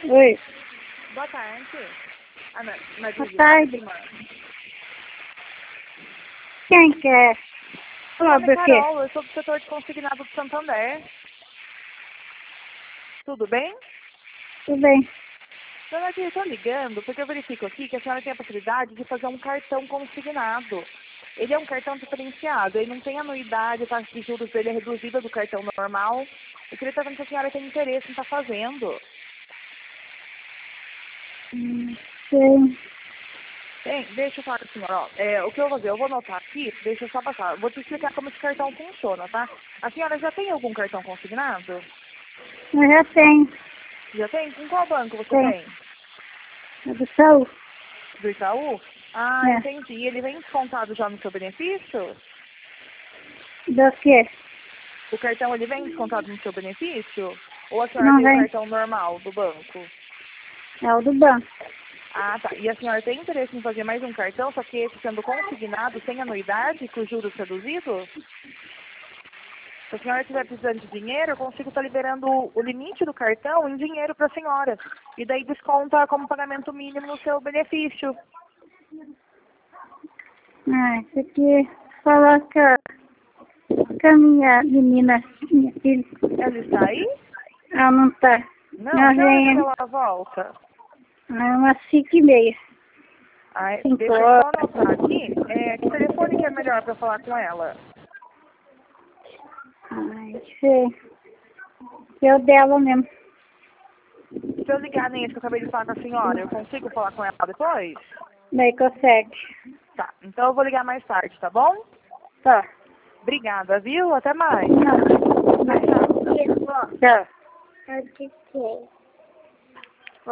Oi. Boa tarde. Boa tarde. Quem quer? Meu Falar nome é do quê? Carol, eu sou do setor de consignado do Santander. Tudo bem? Tudo bem. Dona Guia, eu estou ligando porque eu verifico aqui que a senhora tem a possibilidade de fazer um cartão consignado. Ele é um cartão diferenciado, ele não tem anuidade, a taxa de juros dele é reduzida do cartão normal. Eu queria estar vendo se a senhora tem interesse em estar fazendo. Sei. Bem, deixa eu falar com a senhora, ó. O que eu vou fazer? Eu vou anotar aqui, deixa eu só passar. Eu vou te explicar como esse cartão funciona, tá? A senhora já tem algum cartão consignado? Eu já tenho. Já tem? Com qual banco você Tem. tem? É do Saúl. Do Itaú? Ah, É. entendi. E ele vem descontado já no seu benefício? Do quê? O cartão, ele vem descontado no seu benefício? Ou a senhora Não tem o vem. cartão normal do banco? É o do banco. Ah, tá. E a senhora tem interesse em fazer mais um cartão, só que esse sendo consignado, sem anuidade, com juros reduzidos? Se a senhora estiver precisando de dinheiro, eu consigo estar liberando o limite do cartão em dinheiro para a senhora. E daí desconta como pagamento mínimo no seu benefício. Ah, isso aqui falar com a minha menina, minha filha. Ela está aí? Ela não tá. Não, Ela que hora que vem ela volta? umas 5h30. Ai, 5 deixa eu só horas. anotar aqui. Que telefone que é melhor para falar com ela? Ai, sei. Eu dela mesmo. Se eu ligar nesse que eu acabei de falar com a senhora, eu consigo falar com ela depois? Daí consegue. Tá, então eu vou ligar mais tarde, tá bom? Tá. Obrigada, viu? Até mais. Não. Tchau, tchau. Tchau.